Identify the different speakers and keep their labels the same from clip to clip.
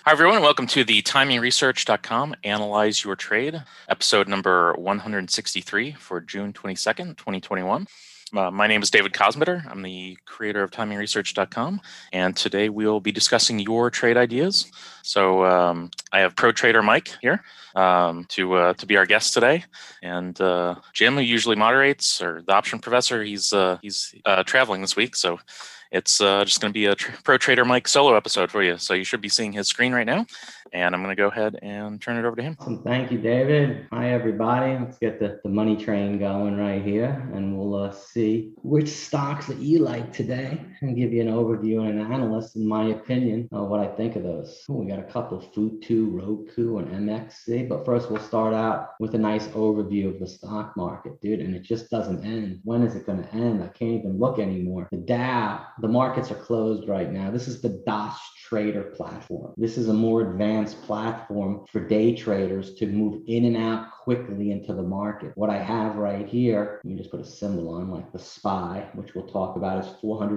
Speaker 1: Hi, everyone. Welcome to the timingresearch.com Analyze Your Trade, episode number 163 for June 22nd, 2021. My name is David Kosmitter. I'm the creator of timingresearch.com, and today we'll be discussing your trade ideas. So I have Pro Trader Mike here to be our guest today, and Jim, who usually moderates, or the Option Professor, he's traveling this week, so it's just going to be a Pro Trader Mike solo episode for you. So you should be seeing his screen right now. And I'm going to go ahead and turn it over to him.
Speaker 2: Awesome. Thank you, David. Hi, everybody. Let's get the money train going right here, and we'll see which stocks that you like today and give you an overview and an analyst, in my opinion, of what I think of those. We got a couple of Futu, Roku, and MXC. But first, we'll start out with a nice overview of the stock market, dude. And it just doesn't end. When is it going to end? I can't even look anymore. The Dow, the markets are closed right now. This is the DAS Trader platform. This is a more advanced platform for day traders to move in and out quickly into the market. What I have right here, let me just put a symbol on, like the SPY, which we'll talk about, is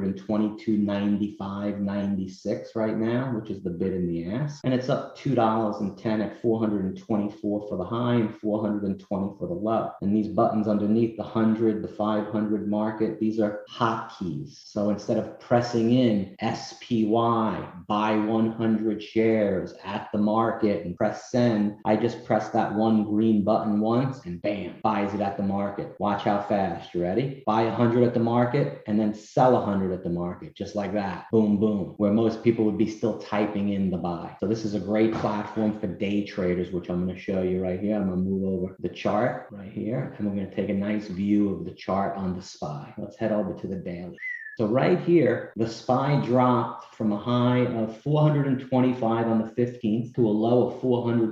Speaker 2: 422.95.96 right now, which is the bid in the ask. And it's up $2.10 at 424 for the high and 420 for the low. And these buttons underneath, the 100, the 500 market, these are hotkeys. So instead of pressing in SPY, buy 100 shares at the market and press send, I just press that one green button once and bam, buys it at the market. Watch how fast. You ready? Buy 100 at the market and then sell 100 at the market, just like that. Boom, boom. Where most people would be still typing in the buy. So this is a great platform for day traders, which I'm going to show you right here. I'm going to move over the chart right here, and we're going to take a nice view of the chart on the SPY. Let's head over to the daily. So right here, the SPY dropped from a high of 425 on the 15th to a low of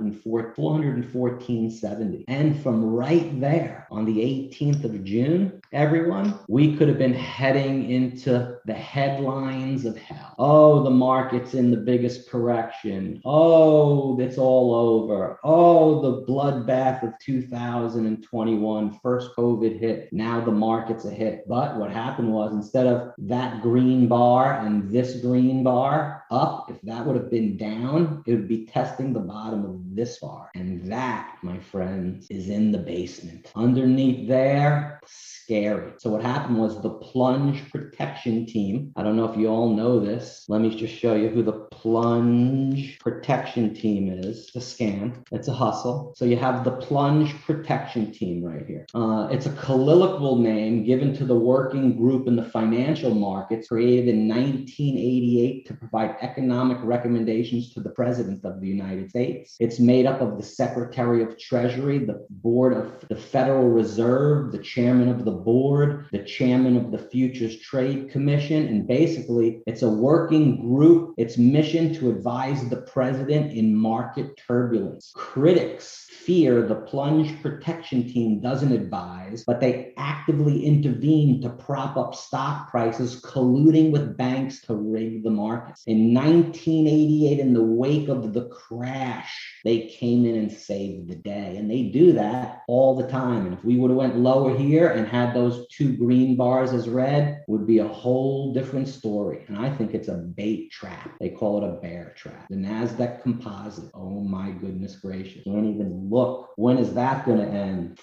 Speaker 2: 414.70. And from right there on the 18th of June, everyone, we could have been heading into the headlines of hell. Oh, the market's in the biggest correction. Oh, it's all over. Oh, the bloodbath of 2021, first COVID hit. Now the market's a hit. But what happened was, instead of that green bar and this green bar up, if that would have been down, it would be testing the bottom of this bar. And that, my friends, is in the basement. Underneath there, scary. So what happened was the plunge protection team, I don't know if you all know this, let me just show you who the plunge protection team is. It's a scam. It's a hustle. So you have the plunge protection team right here. It's a colloquial name given to the working group in the financial markets created in 1988 to provide economic recommendations to the President of the United States. It's made up of the Secretary of Treasury, the Board of the Federal Reserve, the Chairman of the Board, the Chairman of the Futures Trade Commission, and basically it's a working group. Its mission to advise the President in market turbulence. Critics fear the plunge protection team doesn't advise, but they actively intervene to prop up stock prices, colluding with banks to rig the markets. In 1988, in the wake of the crash, they came in and saved the day. And they do that all the time. And if we would have went lower here and had those two green bars as red, would be a whole different story. And I think it's a bait trap. They call it a bear trap. The NASDAQ composite. Oh my goodness gracious. Don't even look. When is that going to end?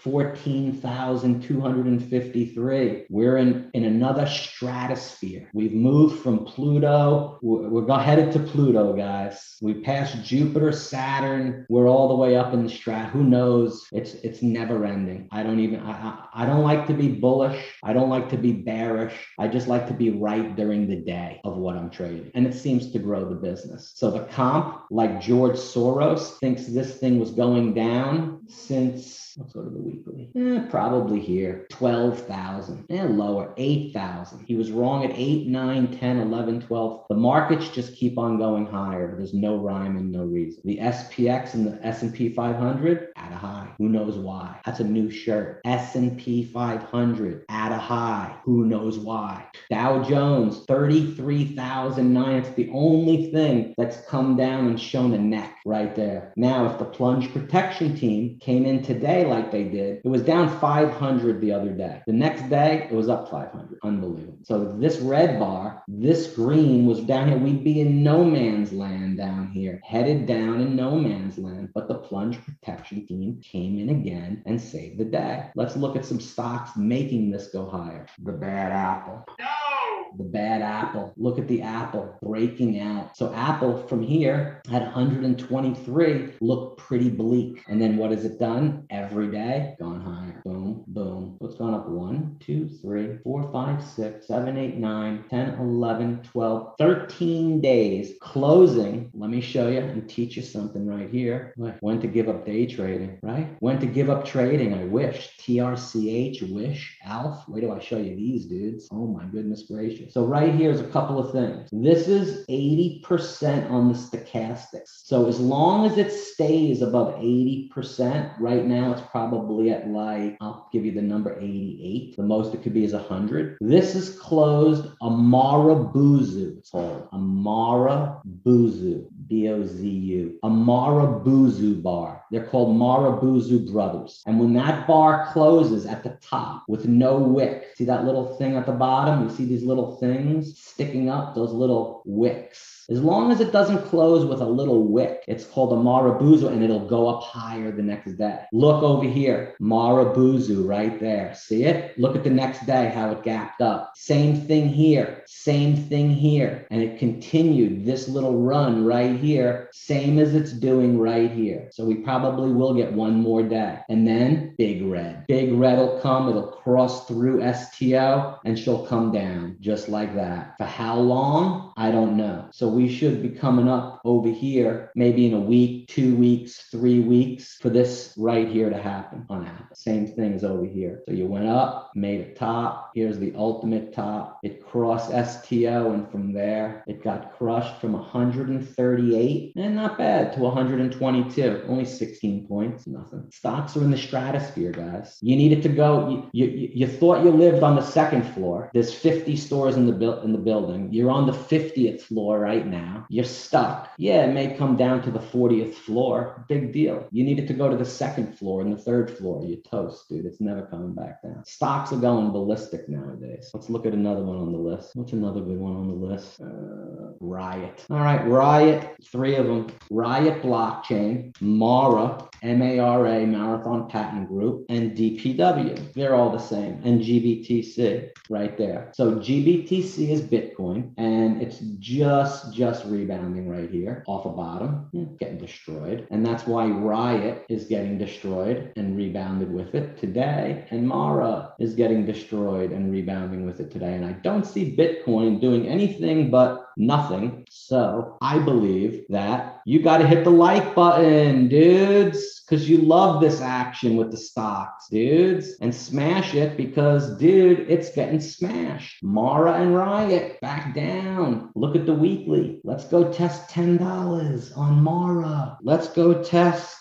Speaker 2: 14,253. We're in another stratosphere. We've moved from Pluto. We're headed to Pluto, guys. We passed Jupiter, Saturn. We're all the way up in the strat. Who knows? It's never ending. I don't like to be bullish. I don't like to be bearish. I just like to be right during the day of what I'm trading. And it seems to grow the business. So the comp, like George Soros, thinks this thing was going down since, let's go to the weekly. Probably here, 12,000. Lower, 8,000. He was wrong at 8, 9, 10, 11, 12. The markets just keep on going higher. There's no rhyme and no reason. The SPX and the S&P 500 at a high. Who knows why? That's a new shirt. S&P 500 at a high. Who knows why? Dow Jones, 33,009. It's the only thing that's come down and shown a neck right there. Now, if the plunge protection team came in today like they did, it was down 500 the other day. The next day, it was up 500. Unbelievable. So this red bar, this green was down here. We'd be be in no man's land down here, headed down in no man's land. But the plunge protection team came in again and saved the day. Let's look at some stocks making this go higher. The bad apple. The bad apple. Look at the apple breaking out. So Apple from here at 123 looked pretty bleak. And then what has it done? Every day gone higher. Boom, boom. So it's gone up 1, 2, 3, 4, 5, 6, 7, 8, 9, 10, 11, 12, 13 days closing. Let me show you and teach you something right here. When to give up day trading, right? When to give up trading. I wish. TRCH, wish, ALF. Wait till I show you these dudes. Oh my goodness gracious. So right here is a couple of things. This is 80% on the stochastics. So as long as it stays above 80%, right now it's probably at like, I'll give you the number 88. The most it could be is 100. This is closed Amarabuzu. It's called Amarabuzu. B-O-Z-U. Amarabuzu bar. They're called Marabuzu Brothers. And when that bar closes at the top with no wick, see that little thing at the bottom? You see these little things sticking up, those little wicks. As long as it doesn't close with a little wick, it's called a Marabuzu, and it'll go up higher the next day. Look over here, Marabuzu right there. See it? Look at the next day, how it gapped up. Same thing here, same thing here. And it continued this little run right here, same as it's doing right here. So we probably will get one more day. And then Big Red. Big Red will come, it'll cross through STO, and she'll come down just like that. For how long? I don't know. So we should be coming up over here maybe in a week, 2 weeks, 3 weeks for this right here to happen on Apple. Same thing as over here. So you went up, made a top. Here's the ultimate top. It crossed STO, and from there it got crushed from 138 and not bad to 122. Only 16 points, nothing. Stocks are in the stratosphere, guys. You needed to go. You thought you lived on the second floor. There's 50 stores in the building. You're on the 50th floor right now. You're stuck. Yeah, it may come down to the 40th floor. Big deal. You needed to go to the second floor and the third floor. You're toast, dude. It's never coming back down. Stocks are going ballistic nowadays. Let's look at another one on the list. What's another good one on the list? Riot. All right, Riot. 3 of them. Riot Blockchain, Mara, MARA, Marathon Patent Group, and DPW. They're all the same. And GBTC right there. So GBTC is Bitcoin, and it's just rebounding right here off a bottom, getting destroyed. And that's why Riot is getting destroyed and rebounded with it today. And Mara is getting destroyed and rebounding with it today. And I don't see Bitcoin doing anything but nothing. So I believe that you got to hit the like button, dudes, because you love this action with the stocks, dudes, and smash it because, dude, it's getting smashed. Mara and Riot back down. Look at the weekly. Let's go test $10 on Mara. Let's go test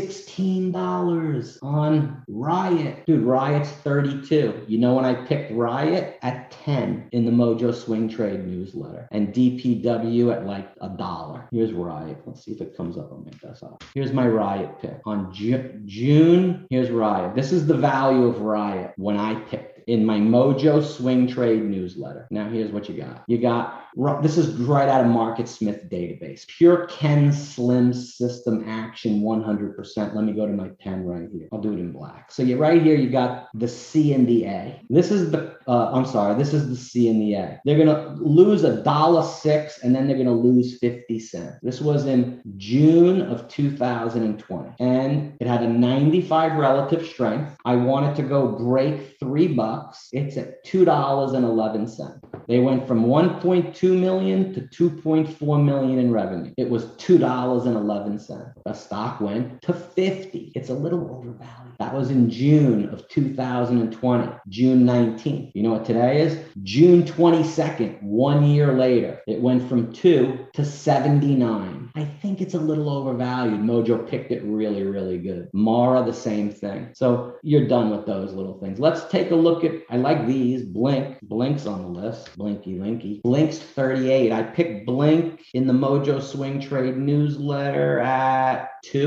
Speaker 2: $16 on Riot. Dude, Riot's 32. You know when I picked Riot? At 10 in the Mojo Swing Trade newsletter. And DPW at like $1. Here's Riot. Let's see if it comes up on my desktop. Here's my Riot pick. On June, here's Riot. This is the value of Riot when I picked it in my Mojo Swing Trade newsletter. Now here's what you got. You got, this is right out of MarketSmith database. Pure Ken Slim System Action 100%. Let me go to my pen right here. I'll do it in black. So right here, you got the C and the A. This is the, this is the C and the A. They're going to lose $1.06 and then they're going to lose 50 cents. This was in June of 2020. And it had a 95 relative strength. I wanted to go break $3. It's at $2.11. They went from 1.2 million to 2.4 million in revenue. It was $2.11. The stock went to 50. It's a little overvalued. That was in June of 2020, June 19th. You know what today is? June 22nd, 1 year later. It went from 2 to 79. I think it's a little overvalued. Mojo picked it really, really good. Mara, the same thing. So you're done with those little things. Let's take a look at, I like these. Blink. Blink's on the list. Blinky Linky. Blink's 38. I picked Blink in the Mojo Swing Trade newsletter at 2.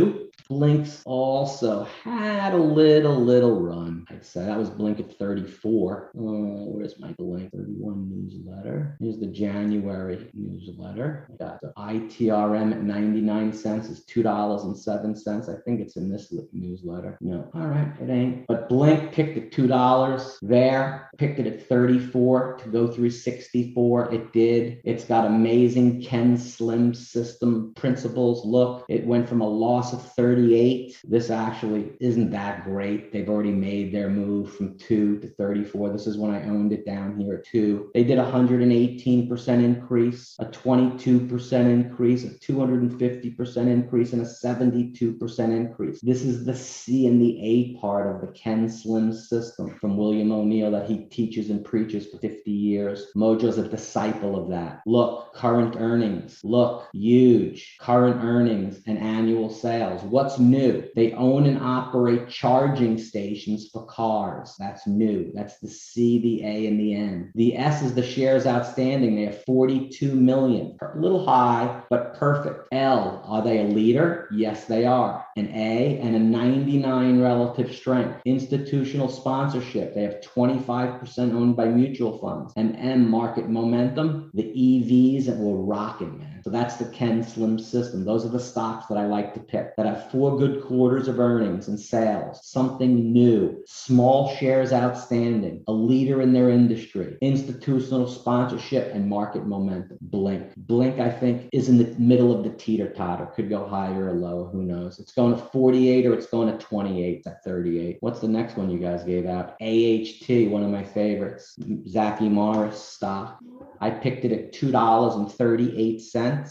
Speaker 2: Blink's also had a little run. I'd say that was Blink at 34. Where's my Blink 31 newsletter? Here's the January newsletter. I got the ITRM at 99 cents is $2.07. I think it's in this newsletter. No, all right, it ain't. But Blink picked at $2 there, picked it at 34 to go through 64. It did. It's got amazing Ken Slim system principles. Look, it went from a loss of 38. This actually isn't that great. They've already made their move from 2 to 34. This is when I owned it down here at 2. They did 118% increase, a 22% increase, a 250% increase, and a 72% increase. This is the C and the A part of the Ken Slim system from William O'Neill that he teaches and preaches for 50 years. Mojo's a disciple of that. Look, current earnings. Look, huge current earnings and annual sales. What's new? They own and operate charging stations for cars. That's new. That's the C, the A, and the N. The S is the shares outstanding. They have 42 million. A little high, but perfect. L, are they a leader? Yes, they are. An A and a 99 relative strength. Institutional sponsorship. They have 25% owned by mutual funds. And M, market momentum. The EVs that were rocking, man. So that's the Ken Slim system. Those are the stocks that I like to pick that have 4 good quarters of earnings and sales, something new, small shares outstanding, a leader in their industry, institutional sponsorship, and market momentum. Blink. Blink, I think, is in the middle of the teeter-totter. Could go higher or lower. Who knows? It's going to 48 or it's going to 28. It's at 38. What's the next one you guys gave out? AHT, one of my favorites. Zachy Morris stock. I picked it at $2.38.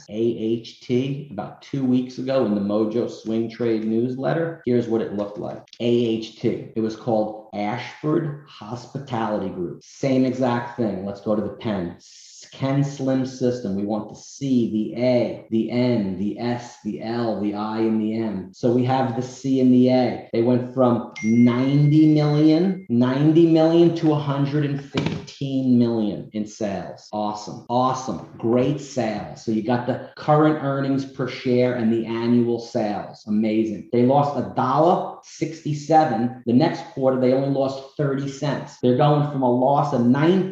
Speaker 2: AHT about 2 weeks ago in the Mojo Swing Trade newsletter. Here's what it looked like. AHT. It was called Ashford Hospitality Group. Same exact thing. Let's go to the pen. Ken Slim system. We want the C, the A, the N, the S, the L, the I, and the M. So we have the C and the A. They went from 90 million to 115 million in sales. Awesome. Great sales. So you got the current earnings per share and the annual sales. Amazing. They lost $1.67. The next quarter, they only lost 30 cents. They're going from a loss of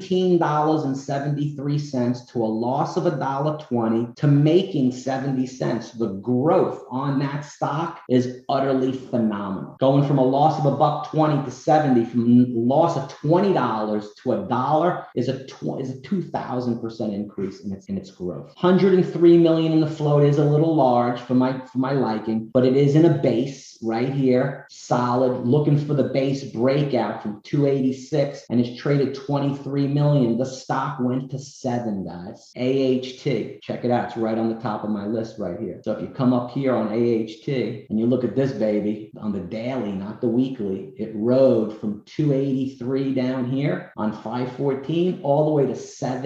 Speaker 2: $19.73 to a loss of $1.20 to making 70 cents. The growth on that stock is utterly phenomenal. Going from a loss of $1.20 to 70, from loss of $20 to $1 is a 2,000% increase in its growth. 103 million in the float is a little large for my liking, but it is in a base right here, solid, looking for the base breakout from 286, and it's traded 23 million. The stock went to 7, guys. AHT, check it out. It's right on the top of my list right here. So if you come up here on AHT and you look at this baby on the daily, not the weekly, it rode from 283 down here on 514 all the way to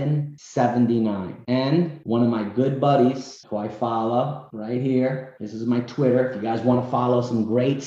Speaker 2: 779. And one of my good buddies who I follow right here, this is my Twitter. If you guys want to follow some great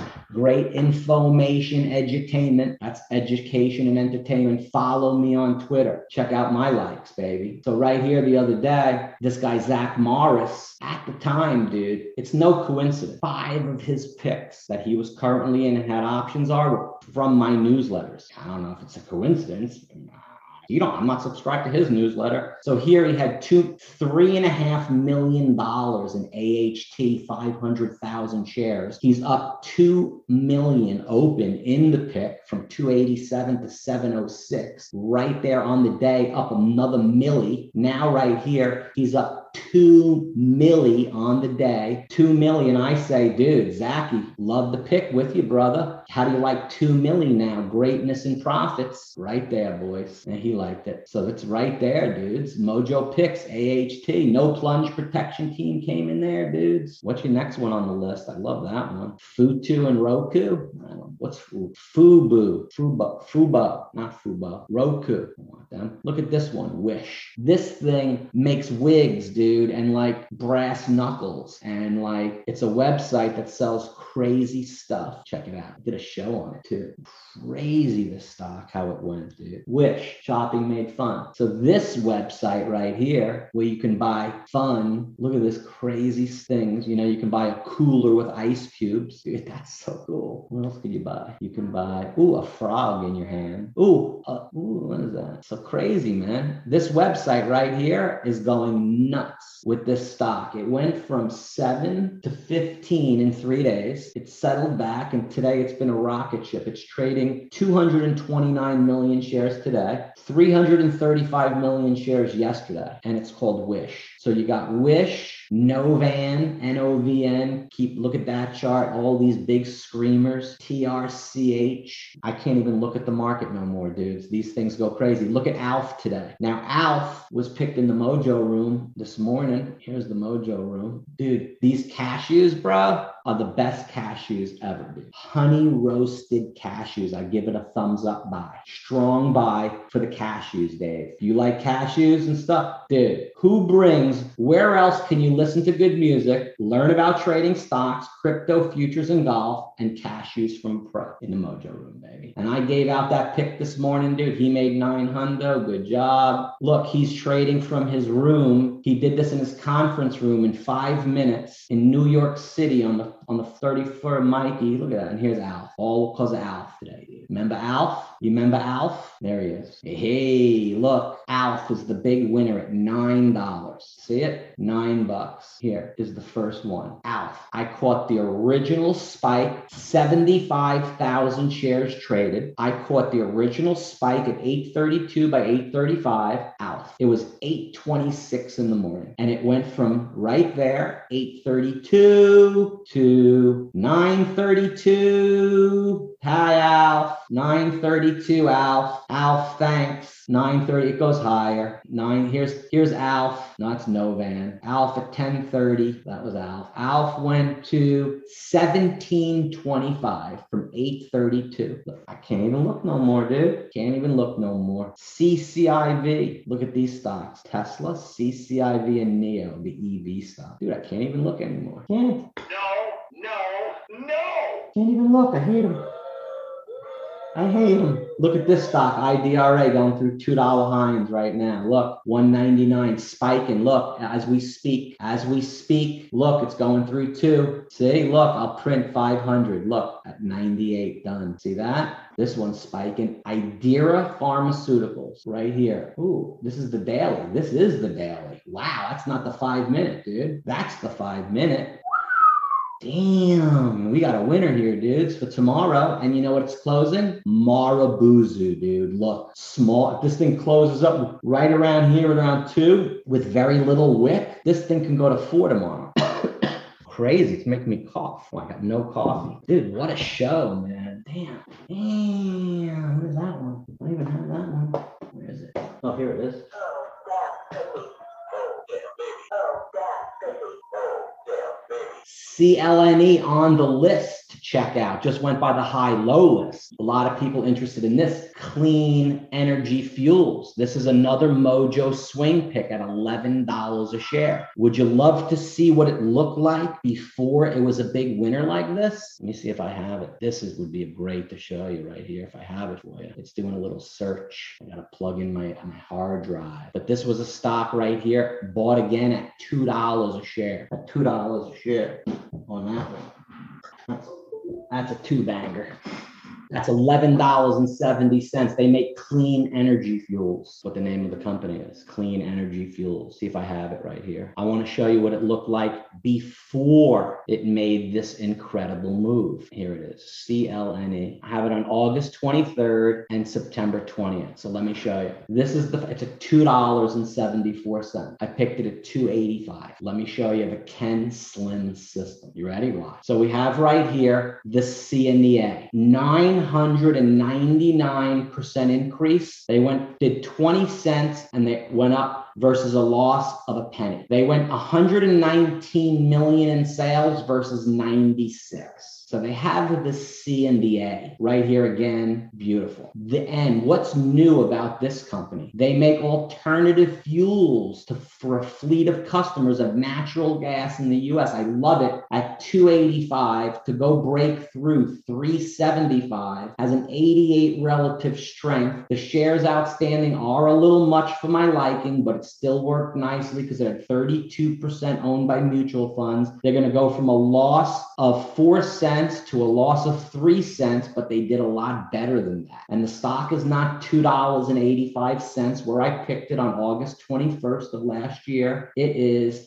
Speaker 2: information, edutainment, that's education and entertainment, follow me on Twitter. Check out my likes, baby. So right here the other day, this guy Zach Morris, at the time, dude, it's no coincidence, 5 of his picks that he was currently in and had options are from my newsletters. I don't know if it's a coincidence. I'm not subscribed to his newsletter. So here he had $3.5 million in AHT, 500,000 shares. He's up 2 million open in the pick from 287 to 706. Right there on the day, up another milli. Now right here, he's up 2 milli on the day. 2 million. I say, dude, Zachy, love the pick with you, brother. How do you like 2 milli now? Greatness and profits. Right there, boys. And he liked it. So it's right there, dudes. Mojo picks, AHT. No plunge protection team came in there, dudes. What's your next one on the list? I love that one. Futu and Roku. I don't know. What's Fubu? Fuba. Not Fuba. Roku. I want them. Look at this one. Wish. This thing makes wigs, dude. dude, and like brass knuckles. And like, it's a website that sells crazy stuff. Check it out. I did a show on it too. Crazy the stock, how it went, dude. Wish, shopping made fun. So this website right here, where you can buy fun, look at this crazy things. You know, you can buy a cooler with ice cubes. Dude, that's so cool. What else could you buy? You can buy, ooh, a frog in your hand. Ooh, what is that? So crazy, man. This website right here is going nuts with this stock. It went from 7 to 15 in 3 days. It settled back, and today it's been a rocket ship. It's trading 229 million shares today, 335 million shares yesterday, and it's called Wish. So you got Wish, Novan, Novn. Look at that chart. All these big screamers. TRCH. I can't even look at the market no more, dudes. These things go crazy. Look at ALF today. Now, ALF was picked in the Mojo room this morning. Here's the Mojo room. Dude, these cashews, bro, are the best cashews ever, dude. Honey roasted cashews. I give it a thumbs up buy. Strong buy for the cashews, Dave. If you like cashews and stuff, dude, where else can you listen to good music, learn about trading stocks, crypto, futures, and golf, and cashews from Pro in the Mojo room, baby? And I gave out that pick this morning, dude. He made 900. Good job. Look, he's trading from his room. He did this in his conference room in 5 minutes in New York City on the 34th Mikey. Look at that. And here's Alf. All because of Alf today, dude. Remember Alf? You remember Alf? There he is. Hey, look. Alf is the big winner at $9. See it? $9. Here is the first one. Alf. I caught the original spike, 75,000 shares traded. I caught the original spike at 8:32 by 8:35. Alf. It was 8:26 in the morning. And it went from right there, 8:32 to 9:32. Hi, Alf. 9:32, Alf. Alf, thanks. 9:30. It goes higher. Here's Alf. No, it's Novan. Alf at 10:30. That was Alf. Alf went to 1725 from 8:32. Look, I can't even look no more, dude. Can't even look no more. CCIV. Look at these stocks. Tesla, CCIV, and NEO, the EV stock. Dude, I can't even look anymore. Can't. No. Can't even look. I hate them. Look at this stock, IDRA, going through $2 highs right now. Look, 199 spiking. Look, as we speak, look, it's going through 2. See, look, I'll print 500. Look, at 98, done. See that? This one's spiking. Idera Pharmaceuticals right here. Ooh, this is the daily. Wow, that's not the 5 minute, dude. That's the 5 minute. Damn, we got a winner here, dudes, for tomorrow. And you know what it's closing? Marabuzu, dude. Look, small. If this thing closes up right around here, around 2, with very little wick, this thing can go to 4 tomorrow. Crazy. It's making me cough. Well, I got no coffee. Dude, what a show, man. Damn. Where's that one? I don't even have that one. Where is it? Oh, here it is. CLNE on the list to check out. Just went by the high-low list. A lot of people interested in this. Clean Energy Fuels. This is another Mojo swing pick at $11 a share. Would you love to see what it looked like before it was a big winner like this? Let me see if I have it. Would be great to show you right here if I have it for you. It's doing a little search. I got to plug in my hard drive. But this was a stock right here, bought again at $2 a share. At $2 a share on that one. That's a 2-banger. That's $11.70. They make Clean Energy Fuels. What the name of the company is. Clean Energy Fuels. See if I have it right here. I want to show you what it looked like before it made this incredible move. Here it is. CLNE. I have it on August 23rd and September 20th. So let me show you. It's at $2.74. I picked it at $2.85. Let me show you the Ken Slim system. You ready? Watch. So we have right here the C and the A. 999% increase. They did 20 cents and they went up versus a loss of a penny. They went 119 million in sales versus 96. So they have the C and the A right here again. Beautiful. And what's new about this company? They make alternative fuels for a fleet of customers of natural gas in the US. I love it. At 285 to go break through 375, has an 88 relative strength. The shares outstanding are a little much for my liking, but it still worked nicely because they're at 32% owned by mutual funds. They're going to go from a loss of 4 cents to a loss of 3 cents, but they did a lot better than that. And the stock is not $2.85 where I picked it on August 21st of last year. It is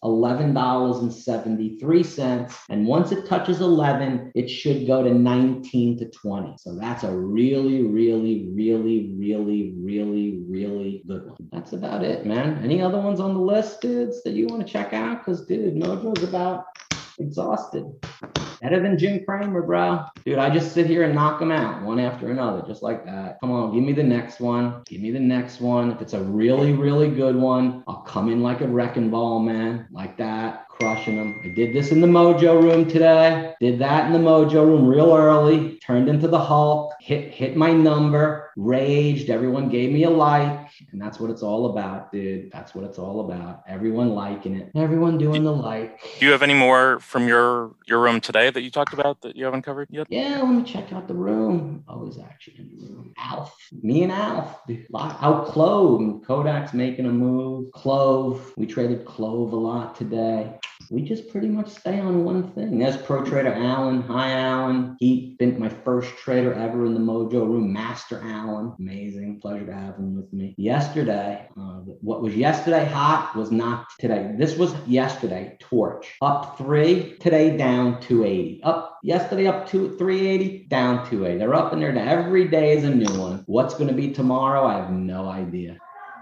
Speaker 2: $11.73. And once it touches 11, it should go to 19 to 20. So that's a really, really, really, really, really, really good one. That's about it, man. Any other ones on the list, dudes, that you want to check out? Because, dude, Mojo's about exhausted. Better than Jim Cramer, bro. Dude, I just sit here and knock them out one after another, just like that. Come on, give me the next one. Give me the next one. If it's a really, really good one, I'll come in like a wrecking ball, man. Like that. Crushing them. I did this in the Mojo room today. Did that in the Mojo room real early. Turned into the Hulk. Hit my number. Raged. Everyone gave me a like. And that's what it's all about, dude. That's what it's all about. Everyone liking it. Everyone doing the like.
Speaker 1: Do you have any more from your room today that you talked about that you haven't covered yet?
Speaker 2: Yeah, let me check out the room. I was actually in the room. Alf. Me and Alf. Out Clove. Kodak's making a move. Clove. We traded Clove a lot today. We just pretty much stay on one thing. There's Pro Trader Alan. Hi, Alan. He's been my first trader ever in the Mojo room. Master Alan. Amazing. Pleasure to have him with me. Yesterday, what was yesterday hot was not today. This was yesterday. Torch. Up 3. Today down 280. Yesterday up 380. Down 280. They're up and they're down. Every day is a new one. What's going to be tomorrow? I have no idea.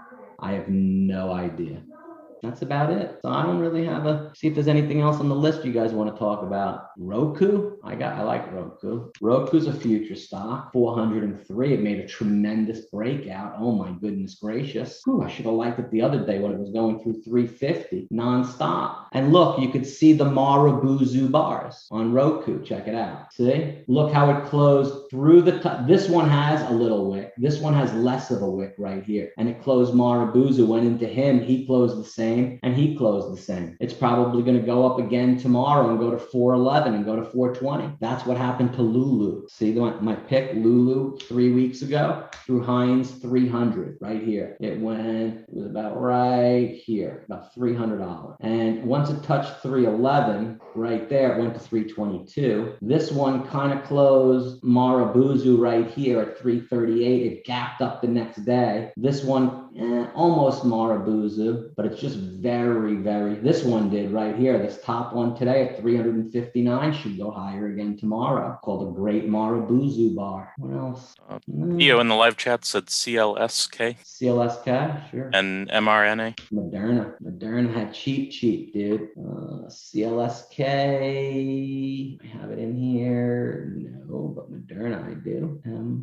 Speaker 2: That's about it. So I don't really have see if there's anything else on the list you guys want to talk about. Roku, I like Roku. Roku's a future stock, 403. It made a tremendous breakout. Oh my goodness gracious. I should have liked it the other day when it was going through 350 nonstop. And look, you could see the Marubozu bars on Roku. Check it out. See? Look how it closed through the top. This one has a little wick. This one has less of a wick right here. And it closed Marubozu, went into him. He closed the same. And he closed the same. It's probably going to go up again tomorrow and go to 411 and go to 420. That's what happened to Lulu. See my pick, Lulu, 3 weeks ago through Heinz 300 right here. It was about right here, about $300. And once it touched 311 right there, it went to 322. This one kind of closed Marubozu right here at 338. It gapped up the next day. This one, almost Marubozu, but it's just very, very, this one did right here. This top one today at 359 should go higher again tomorrow, called a great Marubozu bar. What else?
Speaker 1: Theo in the live chat said CLSK.
Speaker 2: CLSK, sure.
Speaker 1: And mRNA.
Speaker 2: Moderna had cheap, dude. CLSK, I have it in here. No, but Moderna I do.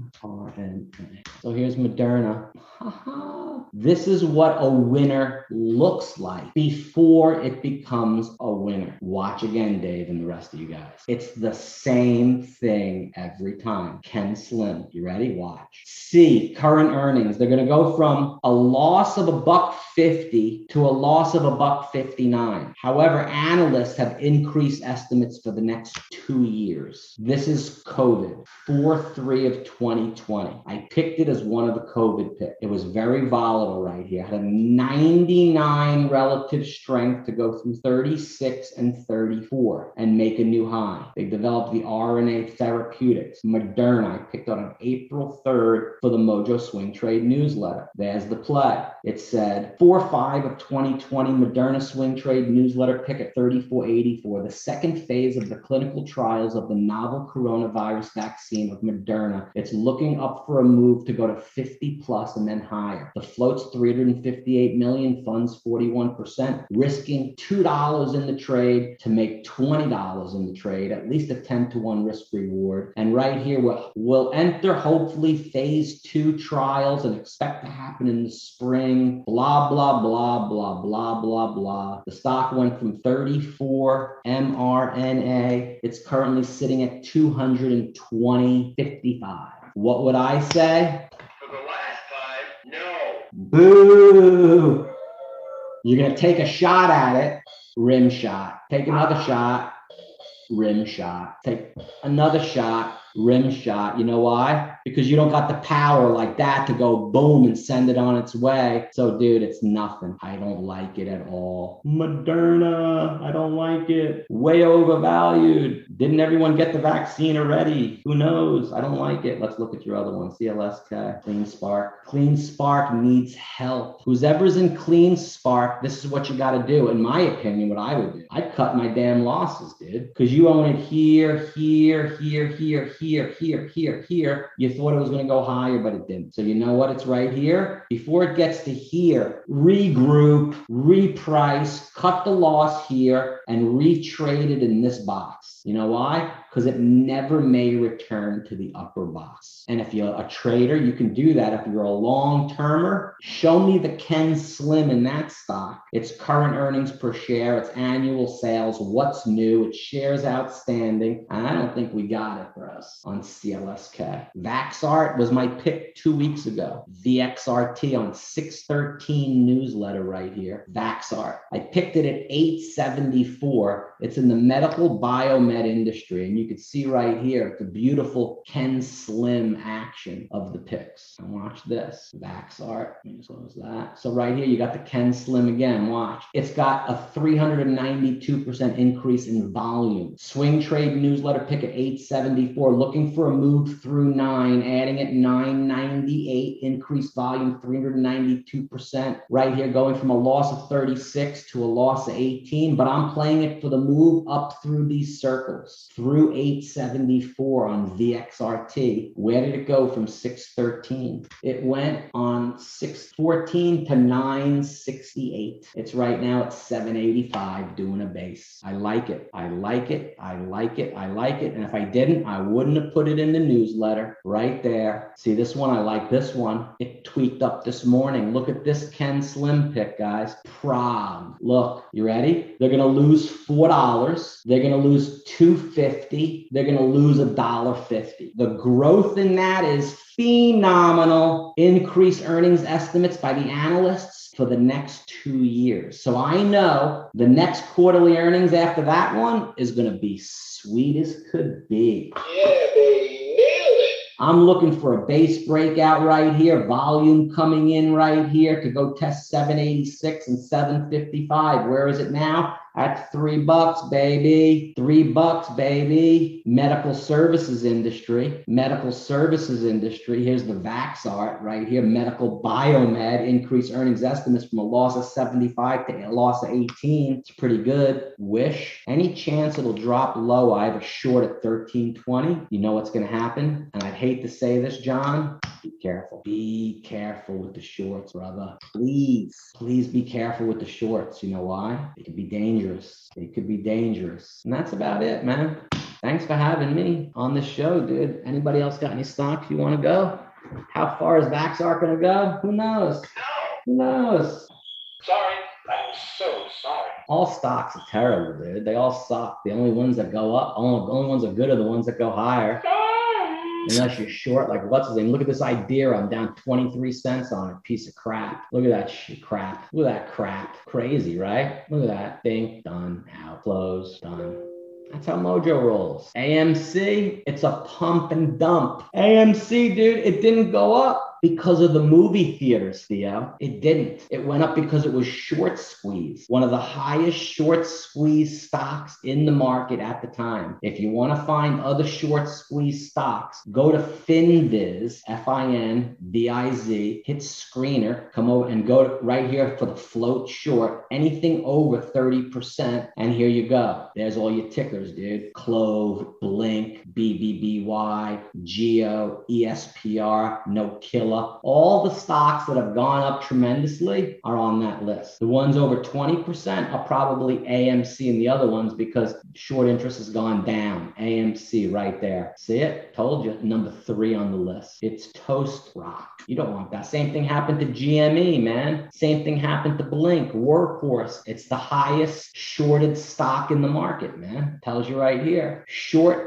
Speaker 2: mRNA. So here's Moderna. This is what a winner looks like before it becomes a winner. Watch again, Dave, and the rest of you guys. It's the same thing every time. Ken Slim, you ready? Watch. C, current earnings. They're going to go from a loss of $1.50 to a loss of $1.59. However, analysts have increased estimates for the next 2 years. This is COVID, 4/3 of 2020. I picked it as one of the COVID picks. It was very volatile right here. It had a 99 relative strength to go through 36 and 34 and make a new high. They developed the RNA therapeutics. Moderna, I picked on April 3rd for the Mojo Swing Trade newsletter. There's the play. It said 4/5 of 2020 Moderna Swing Trade newsletter pick at 34.84. The second phase of the clinical trials of the novel coronavirus coronavirus vaccine of Moderna. It's looking up for a move to go to 50 plus and then higher. The float's 358 million, funds 41%, risking $2 in the trade to make $20 in the trade, at least a 10-to-1 risk reward. And right here, we'll enter hopefully phase 2 trials and expect to happen in the spring. Blah, blah, blah, blah, blah, blah, blah. The stock went from 34 mRNA. It's currently sitting at 220.55. What would I say?
Speaker 3: For the last 5, no.
Speaker 2: Boo! You're going to take a shot at it, rim shot. Take another shot, rim shot. Take another shot, rim shot. You know why? Because you don't got the power like that to go boom and send it on its way. So, dude, it's nothing. I don't like it at all. Moderna, I don't like it. Way overvalued. Didn't everyone get the vaccine already? Who knows? I don't like it. Let's look at your other one. CLSK, Clean Spark. Clean Spark needs help. Whoever's in Clean Spark, this is what you got to do. In my opinion, what I would do, I'd cut my damn losses, dude. Because you own it here, here, here, here, here, here, here, here. You thought it was going to go higher, but it didn't. So you know what? It's right here. Before it gets to here, regroup, reprice, cut the loss here, and retrade it in this box. You know why? Because it never may return to the upper box. And if you're a trader, you can do that. If you're a long-termer, show me the Ken Slim in that stock. Its current earnings per share, its annual sales, what's new, its shares outstanding. And I don't think we got it for us on CLSK. Vaxart was my pick 2 weeks ago. VXRT on 613 newsletter right here. Vaxart. I picked it at 874. It's in the medical biomed industry. And you can see right here the beautiful Ken Slim action of the picks. And watch this. Vaxart. Let me just close that. So right here, you got the Ken Slim again. Watch. It's got a 392% increase in volume. Swing trade newsletter pick at 874. Looking for a move through 9. Adding at 998. Increased volume 392%. Right here, going from a loss of 36 to a loss of 18. But I'm playing it for the move up through these circles. Through 874 on VXRT. Where did it go from 613? It went on 614 to 968. It's right now at 785 doing a base. I like it. I like it. I like it. I like it. And if I didn't, I wouldn't have put it in the newsletter right there. See this one? I like this one. It tweaked up this morning. Look at this Ken Slim pick, guys. Prague. Look, you ready? They're going to lose $4. They're going to lose $2.50. They're going to lose $1.50. The growth in that is phenomenal. Increased earnings estimates by the analysts for the next 2 years. So I know the next quarterly earnings after that one is going to be sweet as could be.
Speaker 3: Yeah, baby, nailed it.
Speaker 2: I'm looking for a base breakout right here, volume coming in right here to go test 786 and 755. Where is it now? At $3, baby. $3, baby. Medical services industry. Medical services industry. Here's the Vaxart right here. Medical biomed. Increased earnings estimates from a loss of 75 to a loss of 18. It's pretty good. Wish. Any chance it'll drop low? I have a short at 1320. You know what's going to happen? And I'd hate to say this, John. Be careful. Be careful with the shorts, brother. Please, please be careful with the shorts. You know why? It could be dangerous. It could be dangerous. And that's about it, man. Thanks for having me on this show, dude. Anybody else got any stocks you want to go? How far is Vaxart going to go? Who knows?
Speaker 3: No.
Speaker 2: Who knows?
Speaker 3: Sorry. I'm so sorry.
Speaker 2: All stocks are terrible, dude. They all suck. The only ones that go up, only ones that are good are the ones that go higher. Unless you're short, like what's his name? Look at this idea. I'm down 23 cents on it. Piece of crap. Look at that crap. Look at that crap. Crazy, right? Look at that. Thing done. Out. Close. Done. That's how Mojo rolls. AMC, it's a pump and dump. AMC, dude, it didn't go up. because of the movie theaters, Theo. It didn't. It went up because it was short squeeze, one of the highest short squeeze stocks in the market at the time. If you want to find other short squeeze stocks, go to FinViz, FINVIZ, hit screener, come over and go right here for the float short, anything over 30%. And here you go. There's all your tickers, dude. Clove, Blink, BBBY, Geo, ESPR, Nokilla. All the stocks that have gone up tremendously are on that list. The ones over 20% are probably AMC and the other ones because short interest has gone down. AMC right there. See it? Told you. Number 3 on the list. It's toast rock. You don't want that. Same thing happened to GME, man. Same thing happened to Blink, Workhorse. It's the highest shorted stock in the market, man. Tells you right here. Short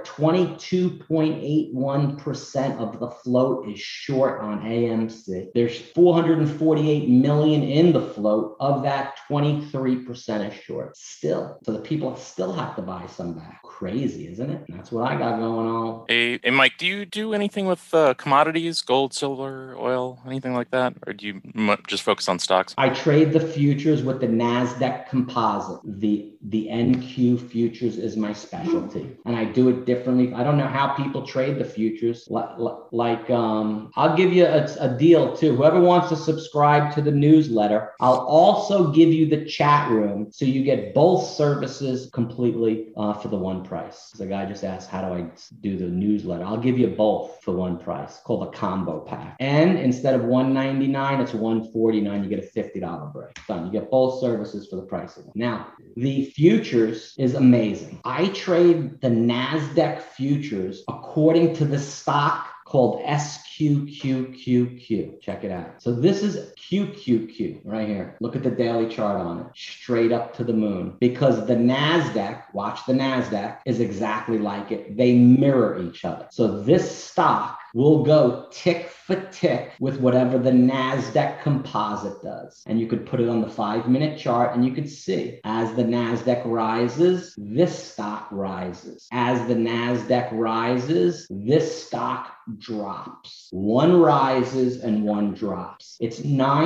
Speaker 2: 22.81% of the float is short on AMC. There's 448 million in the float. Of that, 23% is short. Still. So the people still have to buy some back. Crazy, isn't it? That's what I got going on.
Speaker 1: Hey, Mike, do you do anything with commodities, gold, silver, oil, anything like that? Or do you just focus on stocks?
Speaker 2: I trade the futures with the NASDAQ composite. The NQ futures is my specialty. And I do it differently. I don't know how people trade the futures. I'll give you a deal too. Whoever wants to subscribe to the newsletter, I'll also give you the chat room so you get both services completely for the one price. The guy just asked, how do I do the newsletter? I'll give you both for one price, called a combo pack. And instead of $199, it's $149. You get a $50 break. Done. You get both services for the price of one. Now, the futures is amazing. I trade the NASDAQ futures according to the stock called SQQQQ. Check it out. So this is QQQ right here. Look at the daily chart on it. Straight up to the moon. Because the NASDAQ, watch the NASDAQ, is exactly like it. They mirror each other. So this stock will go tick for tick with whatever the NASDAQ composite does. And you could put it on the 5-minute chart and you could see as the NASDAQ rises, this stock rises. As the NASDAQ rises, this stock drops. One rises and one drops. It's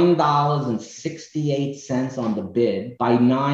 Speaker 2: $9.68 on the bid by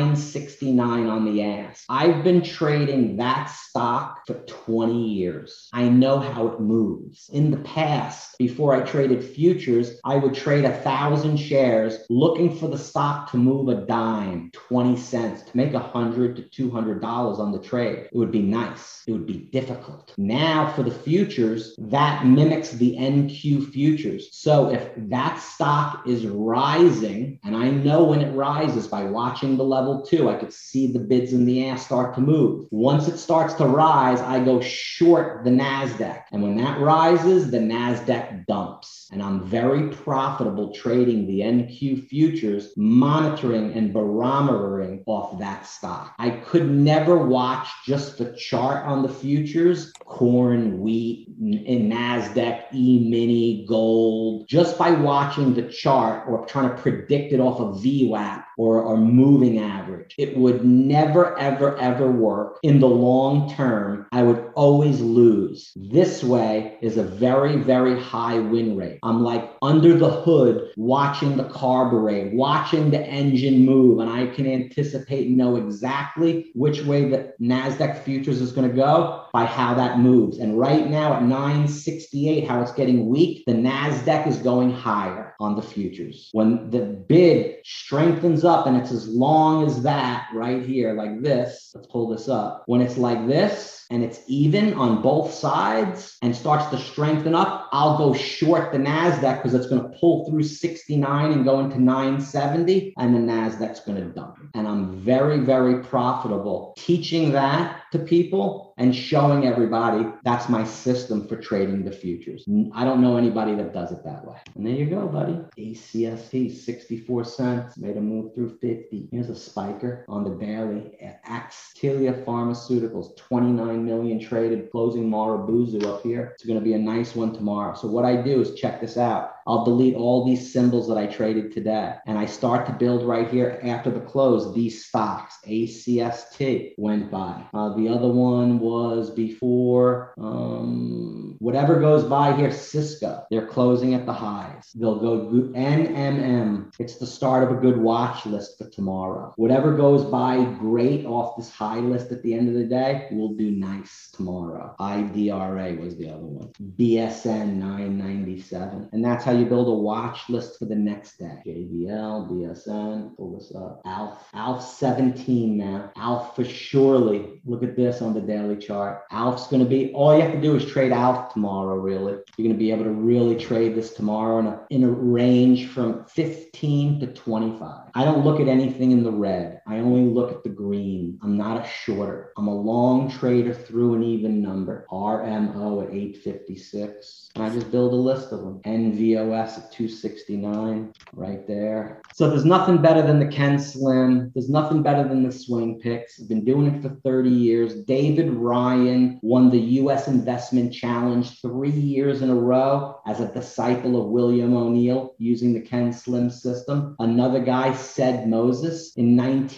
Speaker 2: $9.69 on the ask. I've been trading that stock for 20 years. I know how it moves. In the past, before I traded futures, I would trade 1,000 shares looking for the stock to move a dime, 20 cents, to make $100 to $200 on the trade. It would be nice. It would be difficult. Now for the futures, that mimics the NQ futures. So if that stock is rising, and I know when it rises by watching the level 2, I could see the bids in the ask start to move. Once it starts to rise, I go short the NASDAQ. And when that rises, the NASDAQ dumps. And I'm very profitable trading the NQ futures, monitoring and barometering off that stock. I could never watch just the chart on the futures, corn, wheat, in NASDAQ, E-mini, gold, just by watching the chart or trying to predict it off a VWAP or moving average. It would never, ever, ever work. In the long term, I would always lose. This way is a very, very high win rate. I'm like under the hood, watching the carburetor, watching the engine move, and I can anticipate and know exactly which way the NASDAQ futures is going to go by how that moves. And right now at 968, how it's getting weak, the NASDAQ is going higher on the futures. When the bid strengthens up and it's as long as that right here, like this, let's pull this up. When it's like this and it's even on both sides and starts to strengthen up, I'll go short the NASDAQ because it's going to pull through 69 and go into 970 and the NASDAQ's going to dump. And I'm very, very profitable teaching that to people and showing everybody that's my system for trading the futures. I don't know anybody that does it that way. And there you go, buddy. ACST, 64 cents, made a move through 50. Here's a spiker on the daily. Actelia Pharmaceuticals, 29 million traded, closing Marubozu up here. It's going to be a nice one tomorrow. So what I do is check this out. I'll delete all these symbols that I traded today. And I start to build right here after the close, these stocks. ACST went by. The other one was before Whatever goes by here, Cisco, they're closing at the highs. They'll go NMM. It's the start of a good watch list for tomorrow. Whatever goes by great off this high list at the end of the day will do nice tomorrow. IDRA was the other one. BSN 997. And that's how you build a watch list for the next day. JBL, BSN, pull this up. ALF 17 now. ALF for surely. Look at this on the daily chart. ALF's going to be, all you have to do is trade ALF tomorrow, really. You're going to be able to really trade this tomorrow in a range from 15 to 25. I don't look at anything in the red. I only look at the green. I'm not a shorter. I'm a long trader through an even number. RMO at 856. And I just build a list of them. NVOS at 269, right there. So there's nothing better than the Ken Slim. There's nothing better than the swing picks. I've been doing it for 30 years. David Ryan won the U.S. Investment Challenge 3 years in a row as a disciple of William O'Neill using the Ken Slim system. Another guy, Sed Moses, in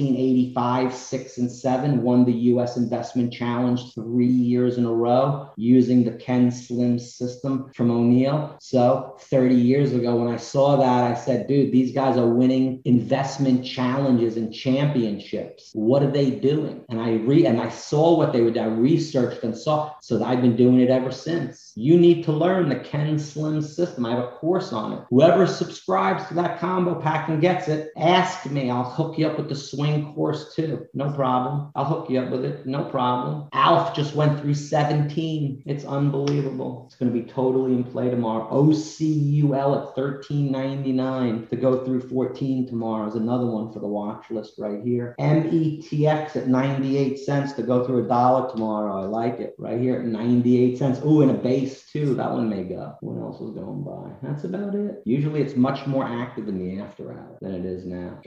Speaker 2: 1985, 6 and 7, won the U.S. Investment Challenge 3 years in a row using the Ken Slim system from O'Neill. So 30 years ago, when I saw that, I said, dude, these guys are winning investment challenges and championships. What are they doing? And I saw what they were doing. I researched and saw. So I've been doing it ever since. You need to learn the Ken Slim system. I have a course on it. Whoever subscribes to that combo pack and gets it, ask me. I'll hook you up with the swing course too. No problem. I'll hook you up with it. No problem. ALF just went through 17. It's unbelievable. It's going to be totally in play tomorrow. OCUL at $13.99 to go through 14 tomorrow is another one for the watch list right here. METX at 98 cents to go through $1 tomorrow. I like it right here at 98 cents. Ooh, and a base too. That one may go. What else is going by? That's about it. Usually it's much more active in the after hour than it is now.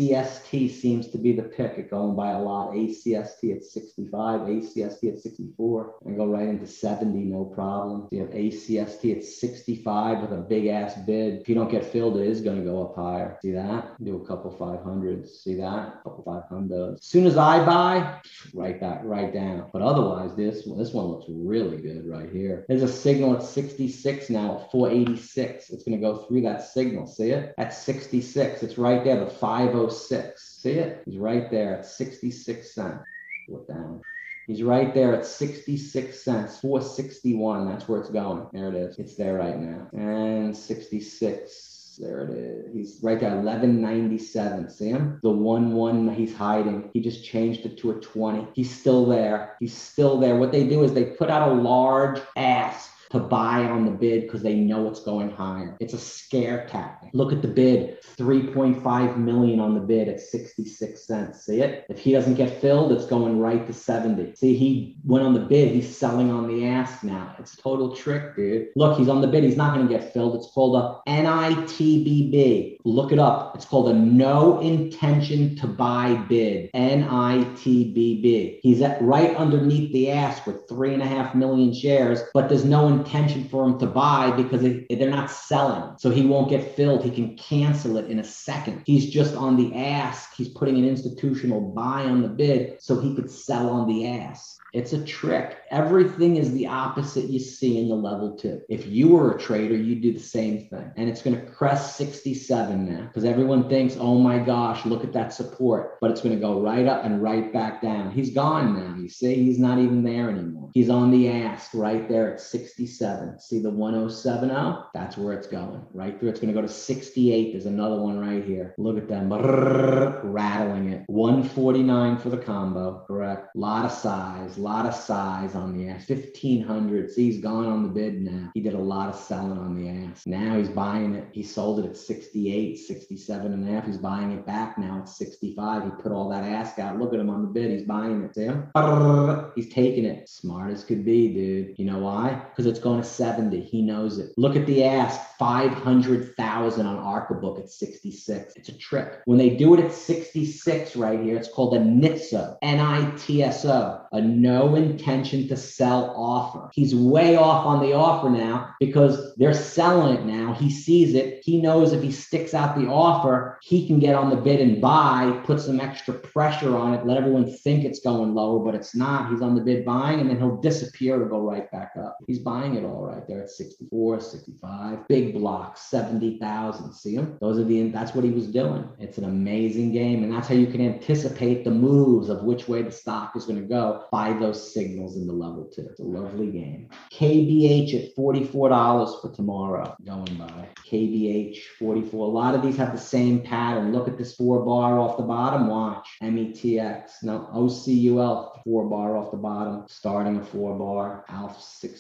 Speaker 2: ACST seems to be the pick. It going by a lot. ACST at 65, ACST at 64, and go right into 70, no problem. So you have ACST at 65 with a big ass bid. If you don't get filled, it is going to go up higher. See that? Do a couple 500s. See that? A couple 500s. As soon as I buy, write that right down. But otherwise, this one looks really good right here. There's a signal at 66 now at 486. It's going to go through that signal. See it? At 66. It's right there, the 506. See it? He's right there at 66 cents. Look down. He's right there at 66 cents, 461. That's where it's going. There it is. It's there right now. And 66. There it is. He's right there, 1197. See him? The 1 he's hiding. He just changed it to a 20. He's still there. He's still there. What they do is they put out a large ask to buy on the bid because they know it's going higher. It's a scare tactic. Look at the bid, 3.5 million on the bid at 66 cents. See it? If he doesn't get filled, it's going right to 70. See, he went on the bid. He's selling on the ask now. It's a total trick, dude. Look, he's on the bid. He's not going to get filled. It's called a NITBB. Look it up. It's called a no intention to buy bid. NITBB. He's right underneath the ask with 3.5 million shares, but there's no intention for him to buy because they're not selling. So he won't get filled. He can cancel it in a second. He's just on the ask. He's putting an institutional buy on the bid so he could sell on the ask. It's a trick. Everything is the opposite you see in the level 2. If you were a trader, you'd do the same thing. And it's going to crest 67 now because everyone thinks, oh my gosh, look at that support. But it's going to go right up and right back down. He's gone now. You see, he's not even there anymore. He's on the ask right there at 67. See the 1070? That's where it's going. Right through. It's going to go to 68. There's another one right here. Look at them. Rattling it. 149 for the combo. Correct. Lot of size on the ass. 1,500. See, he's gone on the bid now. He did a lot of selling on the ass. Now he's buying it. He sold it at 68, 67 and a half. He's buying it back now at 65. He put all that ask out. Look at him on the bid. He's buying it. See him? He's taking it. Smart as could be, dude. You know why? Because it's going to 70. He knows it. Look at the ask. 500,000 on ArcaBook at 66. It's a trick. When they do it at 66 right here, it's called a NITSO. NITSO. A no no intention to sell offer. He's way off on the offer now because they're selling it now. He sees it. He knows if he sticks out the offer, he can get on the bid and buy, put some extra pressure on it, let everyone think it's going lower, but it's not. He's on the bid buying, and then he'll disappear or go right back up. He's buying it all right there at 64, 65. Big blocks, 70,000. See him? That's what he was doing. It's an amazing game, and that's how you can anticipate the moves of which way the stock is going to go by those signals in the level 2. It's a lovely game. KBH at $44 for tomorrow. Going by. KBH 44. A lot of these have the same pattern. Look at this 4 bar off the bottom. Watch. METX. No, OCUL 4 bar off the bottom. Starting a 4 bar. ALF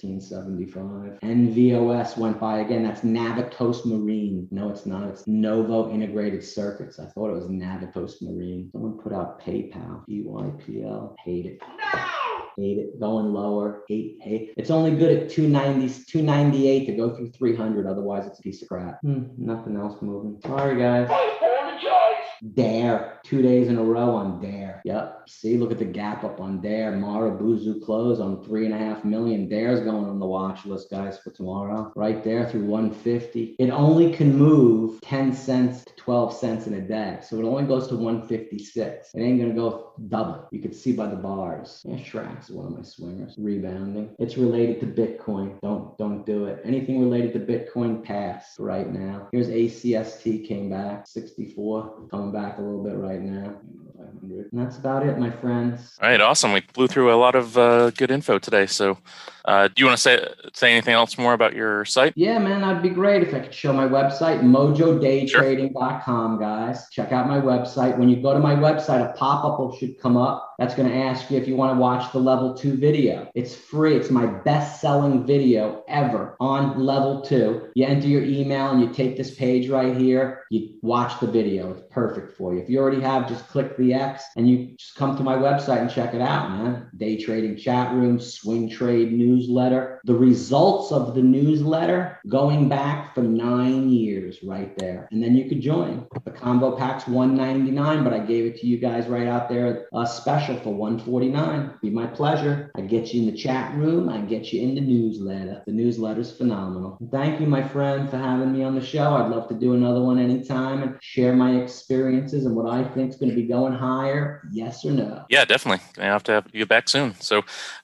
Speaker 2: 1675. NVOS went by again. That's Navitos Marine. No, it's not. It's Novo Integrated Circuits. I thought it was Navitos Marine. Someone put out PayPal. EYPL. Hate it.
Speaker 3: No!
Speaker 2: Hate it. Going lower. Hate. It's only good at 290, 298 to go through 300. Otherwise, it's a piece of crap. Nothing else moving. Sorry, guys.
Speaker 3: I apologize.
Speaker 2: Dare. 2 days in a row on Dare. Yep. See, look at the gap up on Dare. Marubozu close on 3.5 million. Dare's going on the watch list, guys, for tomorrow. Right there through 150. It only can move 10 cents to 12 cents in a day. So it only goes to 156. It ain't going to go double. You can see by the bars. Yeah, Shracks is one of my swingers. Rebounding. It's related to Bitcoin. Don't do it. Anything related to Bitcoin, pass right now. Here's ACST, came back. 64. Coming back a little bit right now. 500. And that's about it, my friends.
Speaker 1: All right, awesome. We blew through a lot of good info today. So do you want to say anything else more about your site?
Speaker 2: Yeah, man, that'd be great if I could show my website, mojodaytrading.com, guys. Check out my website. When you go to my website, a pop-up should come up. That's going to ask you if you want to watch the level 2 video. It's free. It's my best-selling video ever on level 2. You enter your email and you take this page right here. You watch the video. It's perfect for you. If you already have, just click the X and you just come to my website and check it out, man. Day trading chat room, swing trade newsletter. The results of the newsletter going back for 9 years right there. And then you could join. The combo pack's $199, but I gave it to you guys right out there, special for $149. Be my pleasure. I get you in the chat room. I get you in the newsletter. The newsletter's phenomenal. Thank you, my friend, for having me on the show. I'd love to do another one anytime and share my experiences and what I think is going to be going higher. Yes or no?
Speaker 1: Yeah, definitely. I have to have you back soon. So,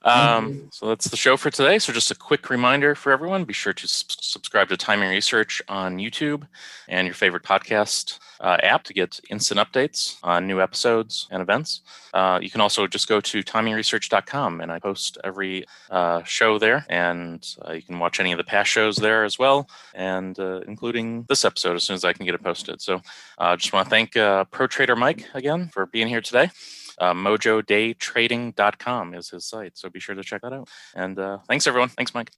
Speaker 1: so that's the show for today. So just a quick reminder for everyone, be sure to subscribe to Timing Research on YouTube and your favorite podcast app to get instant updates on new episodes and events. You can also just go to timingresearch.com and I post every show there, and you can watch any of the past shows there as well, and including this episode as soon as I can get it posted. So just want to thank Pro Trader Mike again for being here today. Mojodaytrading.com is his site, so be sure to check that out. And thanks, everyone. Thanks, Mike.